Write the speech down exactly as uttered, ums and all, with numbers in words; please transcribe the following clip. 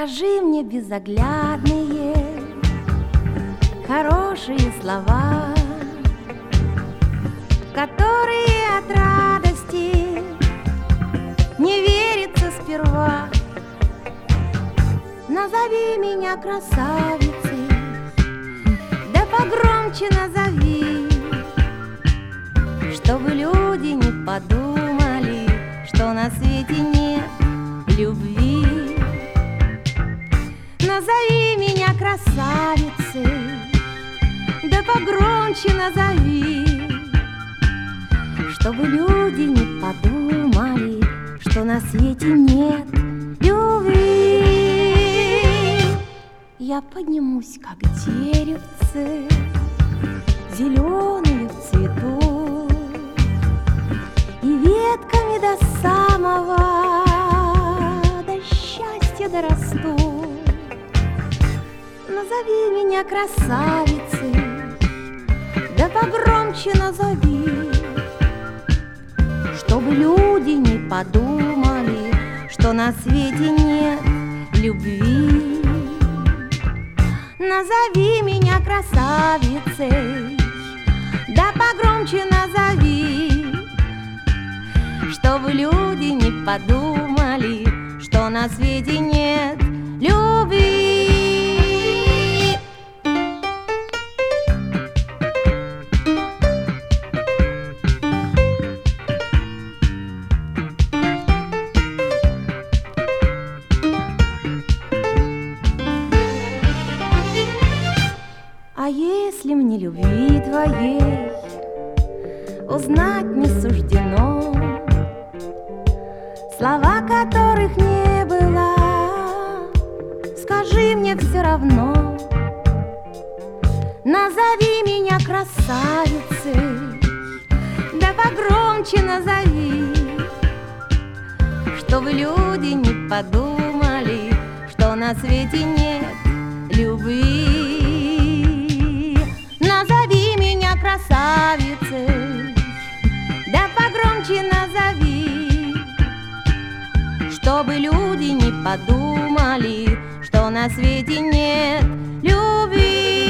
Скажи мне безоглядные хорошие слова, которые от радости не верится сперва. Назови меня красавицей, да погромче назови, чтобы люди не подумали, что на свете нет любви. Назови меня красавицей, да погромче назови, чтобы люди не подумали, что на свете нет любви. Я поднимусь, как деревце, зеленые в цвету, и ветками до самого, до счастья дорасту. Назови меня красавицей, да погромче назови, чтобы люди не подумали, что на свете нет любви. Назови меня красавицей, да погромче назови, чтобы люди не подумали, что на свете нет любви. А если мне любви твоей узнать не суждено, слова которых не было, скажи мне все равно. Назови меня красавицей, да погромче назови, чтобы люди не подумали, что на свете нет любви. Назови меня красавицей, да погромче назови, чтобы люди не подумали, что на свете нет любви.